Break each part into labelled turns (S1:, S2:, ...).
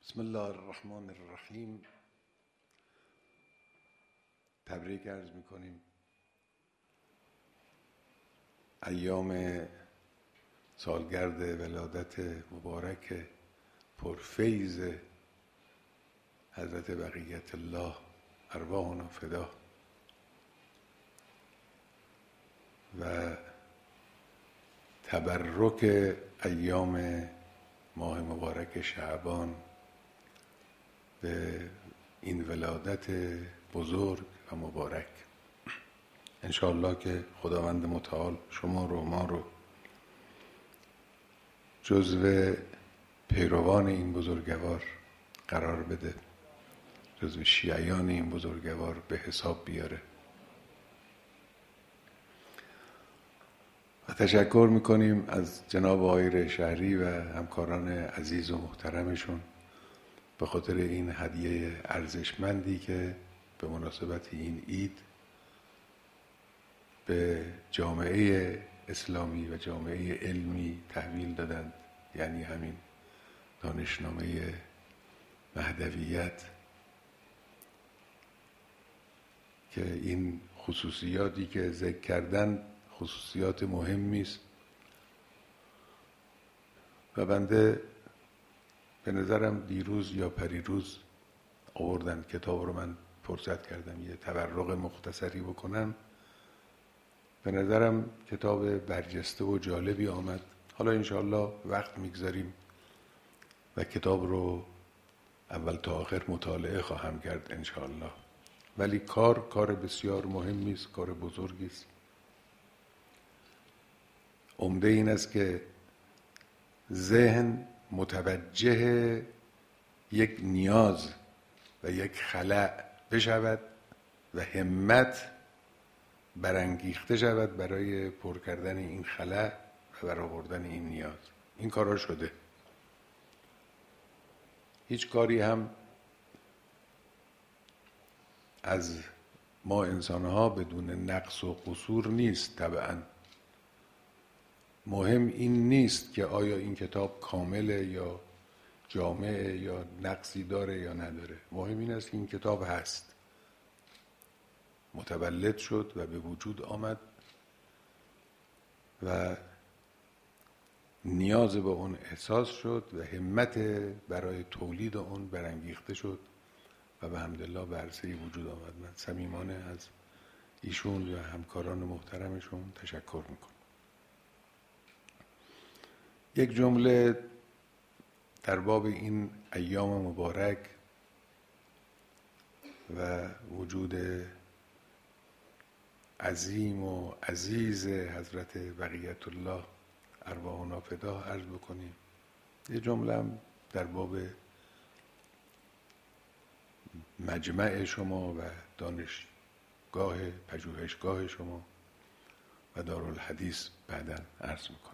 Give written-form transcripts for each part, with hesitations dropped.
S1: بسم الله الرحمن الرحیم. تبریک عرض میکنیم. ایام سالگرد ولادت مبارک پرفیض حضرت بقیت الله ارواحنا فدا و تبرک ایام ماه مبارک شعبان به این ولادت بزرگ و مبارک. انشاءالله که خداوند متعال شما رو ما رو جزو پیروان این بزرگوار قرار بده، جزو شیعیان این بزرگوار به حساب بیاره. و تشکر میکنیم از جناب آقای شهری و همکاران عزیز و محترمشون به خاطر این هدیه ارزشمندی که به مناسبت این عید به جامعه اسلامی و جامعه علمی تحویل دادند، یعنی همین دانشنامه مهدویت که این خصوصیاتی که ذکر کردن خصوصیات مهمی است و بنده به نظرم دیروز یا پریروز آوردن کتاب رو، من فرصت کردم یه تبرق مختصری بکنم. به نظرم کتاب برجسته و جالبی آمد. حالا انشاءالله وقت میگذاریم و کتاب رو اول تا آخر مطالعه خواهم کرد انشاءالله. ولی کار بسیار مهمی است، کار بزرگی است. عمده این است که ذهن متوجه یک نیاز و یک خلأ بشود و همت برانگیخته شود برای پر کردن این خلأ و برآوردن این نیاز. این کارا شده. هیچ کاری هم از ما انسانها بدون نقص و قصور نیست. طبعا مهم این نیست که آیا این کتاب کامله یا جامعه یا نقصی داره یا نداره. مهم این است که این کتاب هست، متولد شد و به وجود آمد و نیاز به اون احساس شد و همت برای تولید اون برانگیخته شد و به حمدالله به عرصه وجود آمد. من صمیمانه از ایشون و همکاران محترمشون تشکر میکنم. یک جمله در باب این ایام مبارک و وجود عظیم و عزیز حضرت بقیت الله ارواحنا فدا عرض بکنیم. یه جمله هم در باب مجمع شما و دانشگاه پژوهشگاه شما و دارالحدیث بعداً عرض میکنم.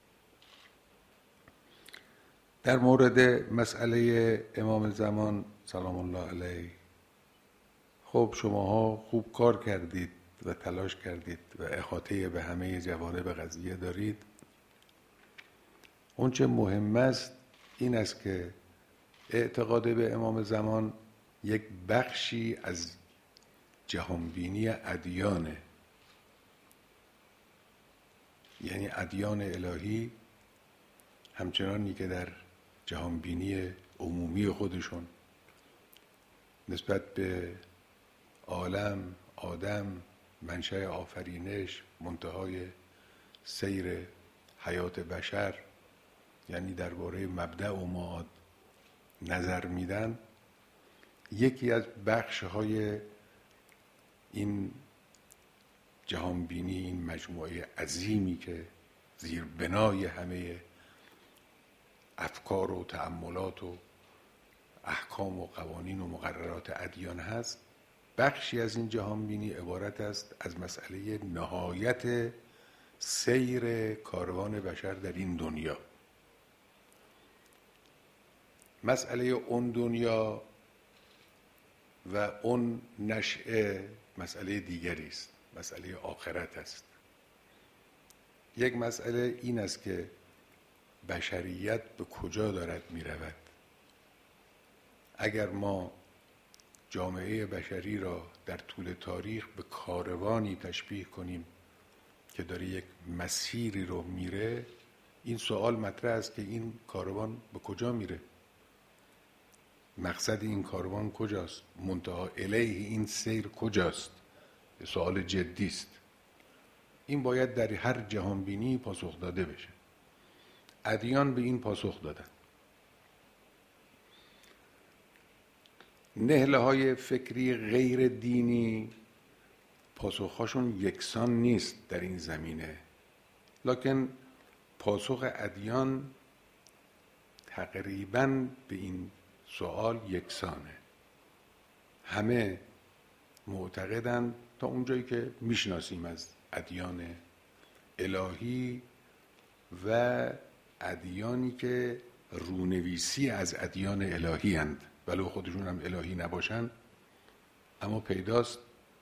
S1: در مورد مسئله امام زمان سلام الله علیه، خب شماها خوب کار کردید و تلاش کردید و احاطه به همه جوانب قضیه دارید. اون چه مهم است این است که اعتقاد به امام زمان یک بخشی از جهانبینی ادیانه، یعنی ادیان الهی همچنانی که در جهانبینی عمومی خودشون نسبت به عالم، آدم، منشأ آفرینش، منتهای سیر حیات بشر، یعنی درباره مبدأ و معاد نظر میدن، یکی از بخش‌های این جهانبینی، این مجموعه عظیمی که زیر بنای همه افکار و تأملات و احکام و قوانین و مقررات ادیان هست، بخشی از این جهانبینی عبارت است از مسئله نهایت سیر کاروان بشر در این دنیا. مسئله اون دنیا و اون نشأه مسئله دیگری است، مسئله آخرت است. یک مسئله این است که بشریت به کجا دارد می رود اگر ما جامعه بشری را در طول تاریخ به کاروانی تشبیه کنیم که داره یک مسیری رو میره، این سوال مطرح است که این کاروان به کجا میره؟ مقصد این کاروان کجاست؟ منتهی الیه این سیر کجاست؟ سوال جدی است. این باید در هر جهانبینی پاسخ داده بشه. ادیان به این پاسخ دادن. نهله‌های فکری غیر دینی پاسخهاشون یکسان نیست در این زمینه، لکن پاسخ ادیان تقریباً به این سوال یکسانه. همه معتقدند تا اونجایی که میشناسیم از ادیان الهی و ادیانی که رونویسی از ادیان الهی اند، ولو خودشون هم الهی نباشن، اما پیداست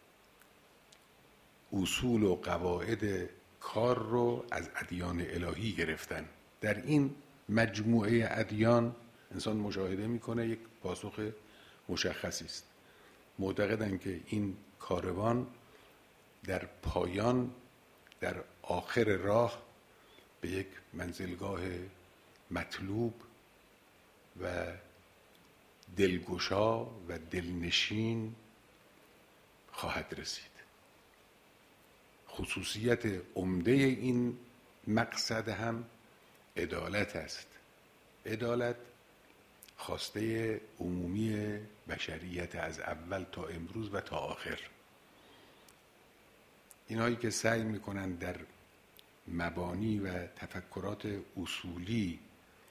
S1: اصول و قواعد کار رو از ادیان الهی گرفتن. در این مجموعه ادیان انسان مشاهده میکنه یک پاسخ مشخصی است. معتقدند که این کاروان در پایان، در آخر راه به یک منزلگاه مطلوب و دلگشا و دلنشین خواهد رسید. خصوصیت عمده این مقصد هم عدالت است. عدالت خواسته عمومی بشریت از اول تا امروز و تا آخر. اینهایی که سعی میکنن در مبانی و تفکرات اصولی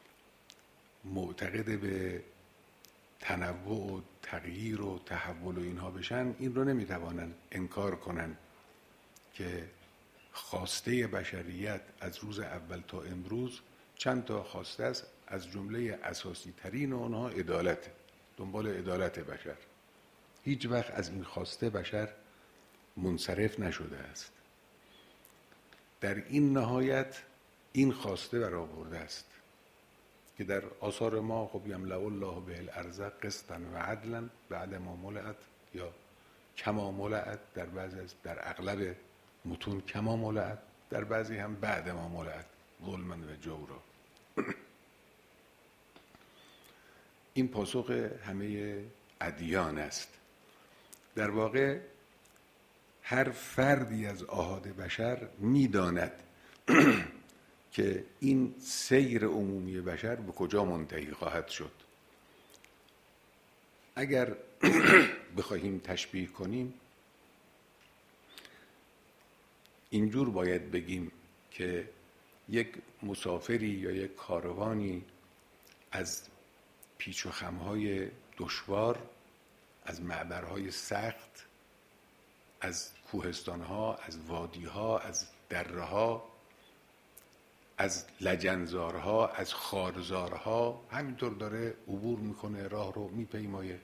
S1: معتقد به تنوع و تغییر و تحول و اینها بشن، این رو نمیتوانن انکار کنن که خواسته بشریت از روز اول تا امروز چند تا خواسته است، از جمله اساسی ترین اونها عدالت، دنبال عدالت بشر. هیچ وقت از این خواسته بشر منصرف نشده است. در این نهایت این خواسته برآورده است که در آثار ما خب یملأ الله به الارض قسطا و عدلا بعد ما ملئت یا کما ملئت، در اغلب متون کما ملئت، در بعضی هم بعد ما ملئت ظلما و جورا. این پاسخ همه ادیان است. در واقع هر فردی از احاد بشر میداند که این سیر عمومی بشر به کجا منتهی خواهد شد. اگر بخواهیم تشبیه کنیم، اینجور باید بگیم که یک مسافری یا یک کاروانی از پیچ و خمهای دشوار، از معبرهای سخت، از کوهستانها، از وادیها، از دره‌ها، از لجنزارها، از خارزارها، همینطور داره عبور میکنه، راه رو میپیمایه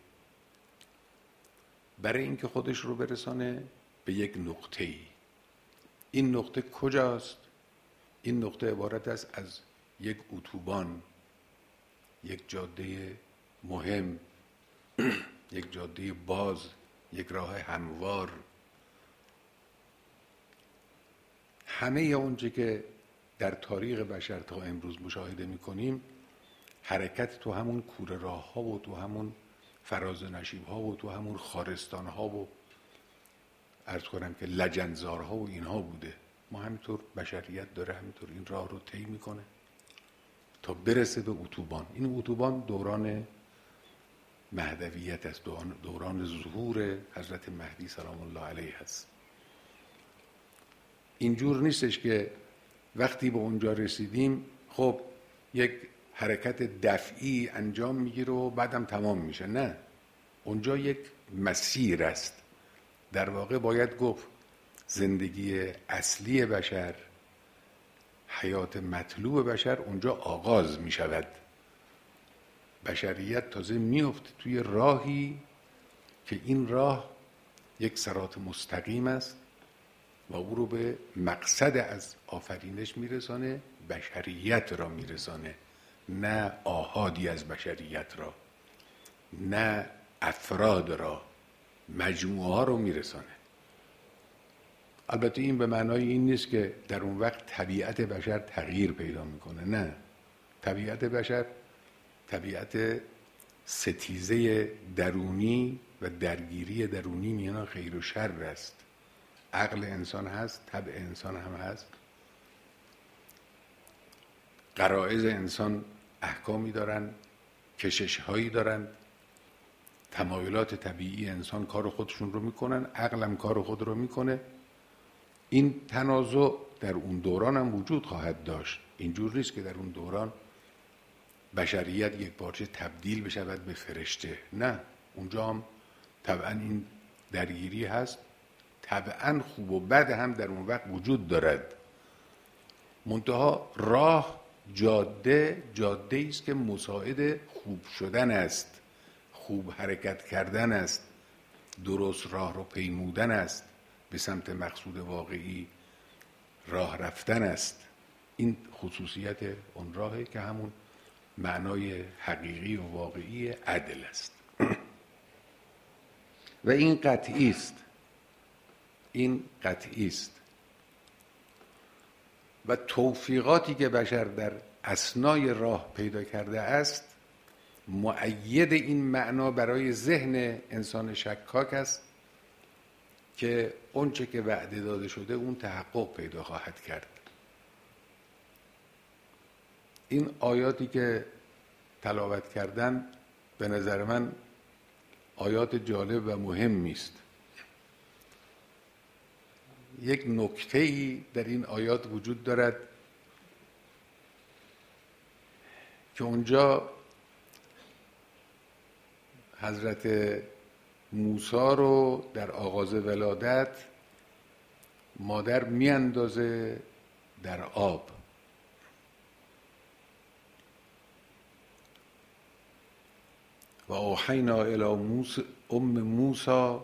S1: برای اینکه خودش رو برسانه به یک نقطه‌ای. این نقطه کجاست؟ این نقطه عبارت است از یک اتوبان، یک جاده مهم، یک جاده باز، یک راه هموار. همه اونچه که در تاریخ بشر تا امروز مشاهده میکنیم، حرکت تو همون کوره راه ها و تو همون فراز نشیب ها و تو همون خارستان ها و عرض کنم که لجنزار ها و اینها بوده. ما همینطور بشریت داره همینطور این راه رو طی میکنه تا برسه به اتوبان. این اتوبان دوران مهدویت است، دوران ظهور حضرت مهدی سلام الله علیه است. اینجور نیستش که وقتی به اونجا رسیدیم خب یک حرکت دفعی انجام میگیره و بعدم تمام میشه. نه، اونجا یک مسیر است. در واقع باید گفت زندگی اصلی بشر، حیات مطلوب بشر اونجا آغاز میشود. بشریت تازه میفته توی راهی که این راه یک صراط مستقیم است و او رو به مقصد از آفرینش میرسانه، بشریت را میرسانه، نه آحادی از بشریت را. نه افراد را، مجموعه ها رو میرسانه. البته این به معنای این نیست که در اون وقت طبیعت بشر تغییر پیدا میکنه، نه. طبیعت بشر طبیعت ستیزه درونی و درگیری درونی میان خیر و شر است. عقل انسان هست، طبع انسان هم هست، غرایز انسان احکامی دارن، کشش هایی دارن، تمایلات طبیعی انسان کار خودشون رو میکنن، عقل هم کار خود رو میکنه. این تنازع در اون دوران هم وجود خواهد داشت. اینجور نیست که در اون دوران بشریت یک پارچه تبدیل بشود به فرشته، نه. اونجا هم طبعا این درگیری هست، طبعا خوب و بد هم در اون وقت وجود دارد. منتها راه جاده است که مساعد خوب شدن است، خوب حرکت کردن است، درست راه رو پیمودن است، به سمت مقصود واقعی راه رفتن است. این خصوصیت اون راهه که همون معنای حقیقی و واقعی عدل است. و این قطعی است، این قطعی است. و توفیقاتی که بشر در اثنای راه پیدا کرده است مؤید این معنا برای ذهن انسان شکاک است که اونچه که وعده داده شده اون تحقق پیدا خواهد کرد. این آیاتی که تلاوت کردن به نظر من آیات جالب و مهمی است. یک نکته‌ای در این آیات وجود دارد که اونجا حضرت موسی رو در آغاز ولادت مادر میاندازه در آب. و اوحینا الی ام موسی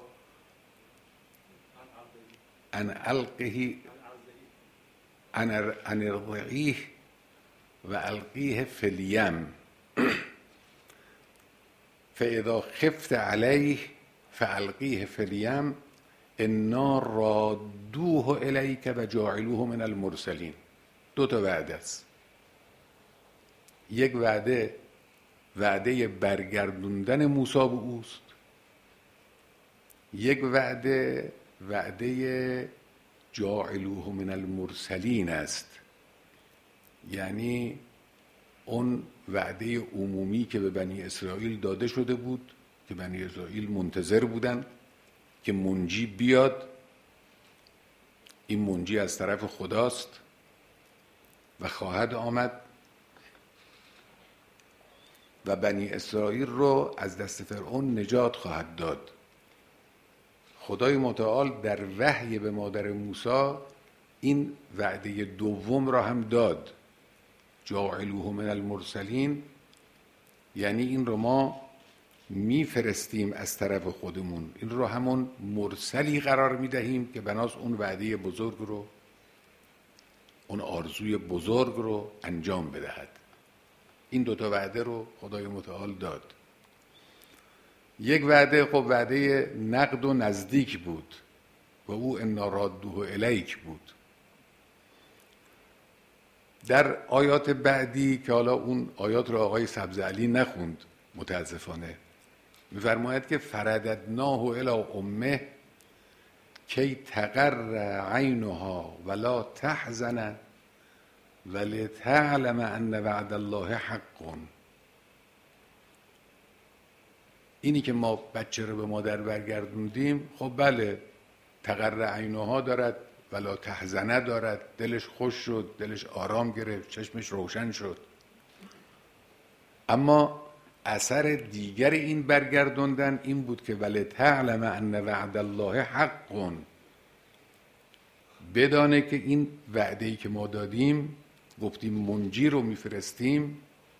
S1: ان القه ان ارضعیه و القیه فی الیم فاذا خفت علیه فالقیه فی الیم انا رادوه الیک و جاعلوه من المرسلین. دو تا وعده است. یک وعده برگردوندن موسی به اوست، یک وعده جاعلوه من المرسلین است. یعنی اون وعده عمومی که به بنی اسرائیل داده شده بود که بنی اسرائیل منتظر بودن که منجی بیاد. این منجی از طرف خداست و خواهد آمد و بنی اسرائیل رو از دست فرعون نجات خواهد داد. خدای متعال در وحی به مادر موسی این وعده دوم را هم داد، جاعلوه من المرسلین، یعنی این رو ما میفرستیم از طرف خودمون، این رو همون مرسلی قرار میدهیم که بناس اون وعده بزرگ رو، اون آرزوی بزرگ رو انجام بدهد. این دوتا وعده رو خدای متعال داد. یک وعده خب وعده نقد و نزدیک بود و او انا رادوه الیک بود. در آیات بعدی که حالا اون آیات رو آقای سبزعلی نخوند متاسفانه، می‌فرماید که فرددناه الی امه کی تقر عینها ولا تحزن ولتعلم ان وعد الله حق. اینی که ما بچه رو به مادر برگردوندیم، خب بله تقر عینها دارد ولا تحزنه دارد، دلش خوش شد، دلش آرام گرفت، چشمش روشن شد، اما اثر دیگر این برگردوندن این بود که ولتعلم ان وعد الله حق، بدانه که این وعده‌ای که ما دادیم، گفتیم منجی رو میفرستیم،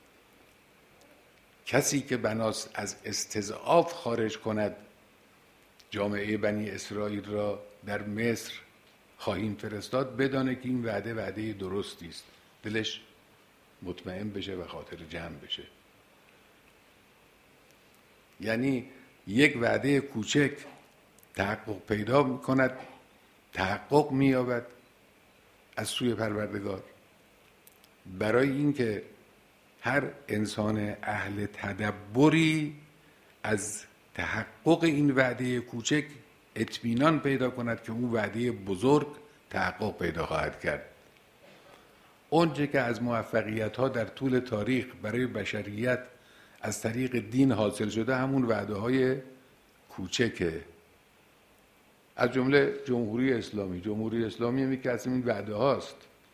S1: کسی که بناست از استضعاف خارج کند جامعه بنی اسرائیل را در مصر خواهیم فرستاد، بدانه که این وعده درستی است، دلش مطمئن بشه و خاطر جمع بشه. یعنی یک وعده کوچک تحقق پیدا میکند، تحقق مییابد از سوی پروردگار. برای اینکه هر انسان اهل تدبری از تحقق این وعده کوچک اطمینان پیدا کند که اون وعده بزرگ تحقق پیدا خواهد کرد. اونچه که از موفقیت‌ها در طول تاریخ برای بشریت از طریق دین حاصل شده همون وعده‌های کوچکه، از جمله جمهوری اسلامی. جمهوری اسلامی هم یکی از این وعده هاست.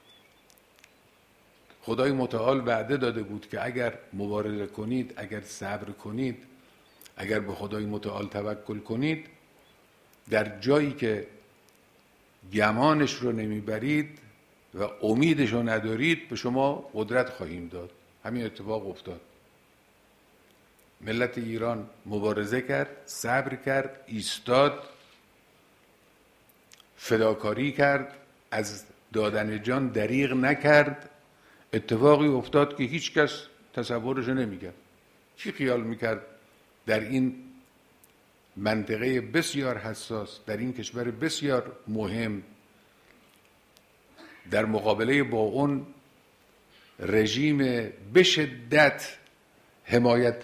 S1: خدای متعال وعده داده بود که اگر مبارزه کنید، اگر صبر کنید، اگر به خدای متعال توکل کنید، در جایی که گمانش رو نمیبرید و امیدش رو ندارید به شما قدرت خواهیم داد. همین اتفاق افتاد. ملت ایران مبارزه کرد، صبر کرد، ایستاد، فداکاری کرد، از دادن جان دریغ نکرد. اتفاقی افتاد که هیچ کس تصورش نمیکرد. کی خیال میکرد در این منطقه بسیار حساس، در این کشور بسیار مهم، در مقابله با اون رژیم به شدت حمایت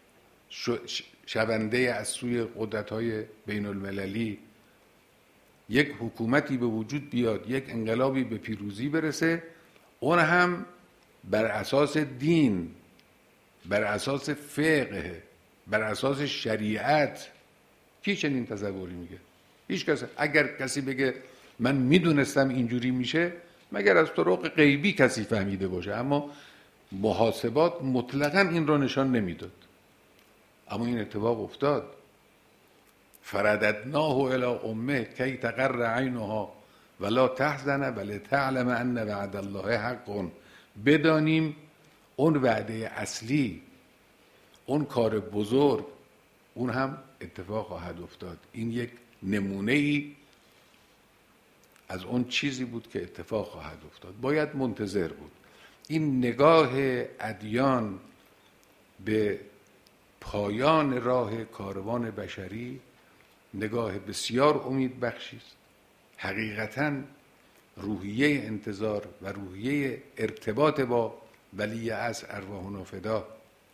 S1: شونده از سوی قدرت‌های بین المللی یک حکومتی به وجود بیاد، یک انقلابی به پیروزی برسه، اون هم بر اساس دین، بر اساس فقه، بر اساس شریعت. کی چنین تصوری میگه؟ هیچ کس. اگر کسی بگه من میدونستم اینجوری میشه، مگر از طرق غیبی کسی فهمیده باشه، اما محاسبات مطلقاً این رو نشان نمیداد. اما این اتفاق افتاد. فرددناه الی امه کی تقر عینها ولا تحزن ولتعلم ان وعد الله حق. بدانیم اون وعده اصلی، اون کار بزرگ، اون هم اتفاق خواهد افتاد. این یک نمونه ای از اون چیزی بود که اتفاق خواهد افتاد. باید منتظر بود. این نگاه ادیان به پایان راه کاروان بشری نگاه بسیار امیدبخشی است. حقیقتاً روحیه انتظار و روحیه ارتباط با ولی عصر ارواحنا فدا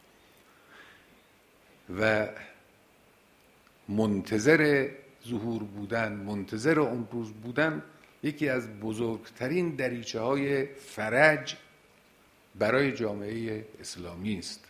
S1: و منتظر ظهور بودن، منتظر اون روز بودن، یکی از بزرگترین دریچه های فرج برای جامعه اسلامی است.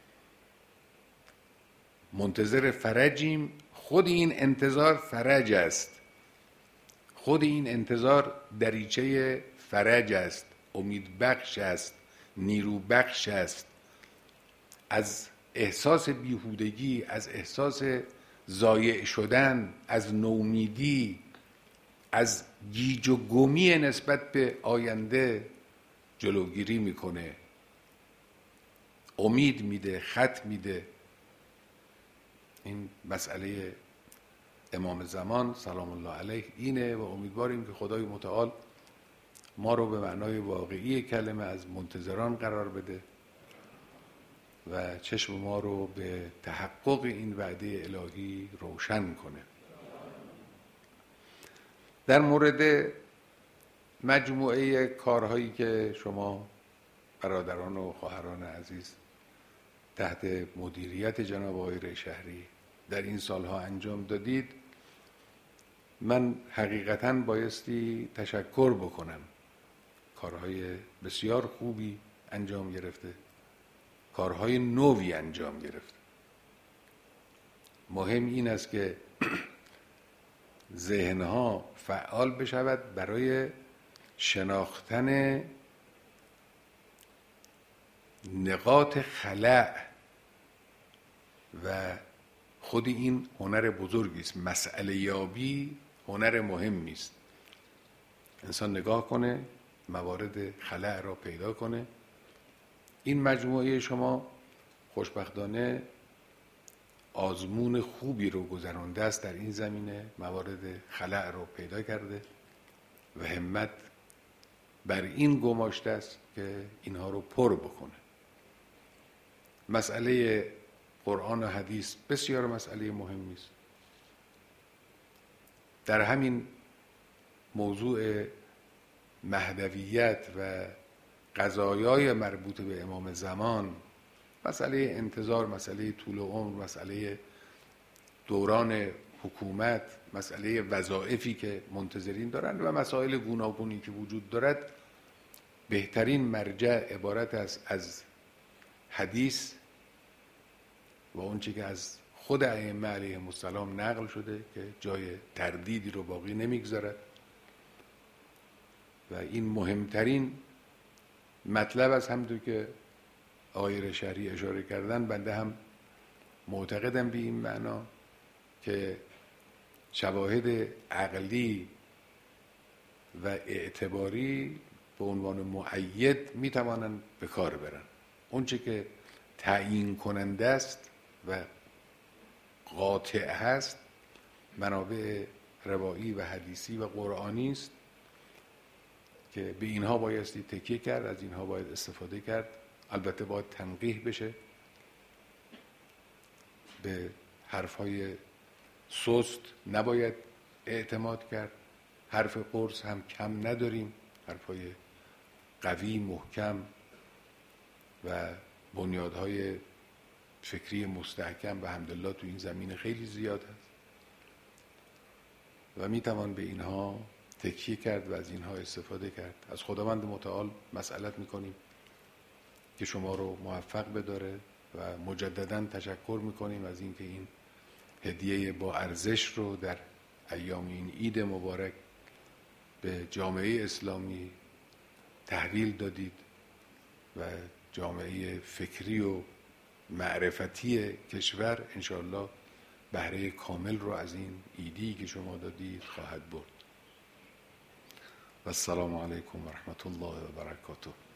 S1: منتظر فرجیم. خود این انتظار فرج است. خود این انتظار دریچه فرج است، امید بخش است، نیرو بخش است. از احساس بیهودگی، از احساس ضایع شدن، از نومیدی، از گیج و گمی نسبت به آینده جلوگیری میکنه، امید میده، خط میده. این مسئله امام زمان سلام الله علیه اینه و امیدواریم که خدای متعال ما رو به معنای واقعی کلمه از منتظران قرار بده و چشم ما رو به تحقق این وعده الهی روشن کنه. در مورد مجموعه کارهایی که شما برادران و خواهران عزیز تحت مدیریت جناب آقای ریشهری در این سالها انجام دادید، من حقیقتاً بایستی تشکر بکنم. کارهای بسیار خوبی انجام گرفته، کارهای نوی انجام گرفته. مهم این است که ذهنها فعال بشود برای شناختن نقاط خلأ و خود این هنر بزرگی است. مسئله یابی هنر مهمی است. انسان نگاه کنه، موارد خلأ را پیدا کنه. این مجموعه شما خوشبختانه آزمون خوبی رو گذرانده است در این زمینه، موارد خلأ رو پیدا کرده و همت بر این گماشته است که اینها رو پر بکنه. مسئله قرآن و حدیث بسیار مسئله مهمی است. در همین موضوع مهدویت و قضایای مربوط به امام زمان، مسئله انتظار، مسئله طول عمر، مسئله دوران حکومت، مسئله وظایفی که منتظرین دارند و مسائل گوناگونی که وجود دارد، بهترین مرجع عبارت است از حدیث و اون چی که از خود ائمه علیهم السلام نقل شده که جای تردیدی رو باقی نمیگذارد و این مهمترین مطلب است. همونطور که آقای رشهری اشاره کردن، بنده هم معتقدم به این معنا که شواهد عقلی و اعتباری به عنوان مؤید میتوانند به کار برن. اون چه که تعیین کننده است و قاطع هست منابع روایی و حدیثی و قرآنی است که به اینها بایستی تکیه کرد، از اینها باید استفاده کرد. البته باید تنقیح بشه، به حرفهای سست نباید اعتماد کرد، حرف قرص هم کم نداریم، حرفهای قوی محکم و بنیادهای فکری مستحکم و الحمدلله تو این زمینه خیلی زیاد هست و میتوان به اینها تکیه کرد و از اینها استفاده کرد. از خداوند متعال مسئلت میکنیم که شما رو موفق بداره و مجددا تشکر میکنیم از اینکه این هدیه با ارزش رو در ایام این عید مبارک به جامعه اسلامی تحویل دادید و جامعه فکری و معرفتی کشور انشاءالله بهره کامل رو از این عیدی که شما دادید خواهد برد. و السلام علیکم و رحمت الله و برکاته.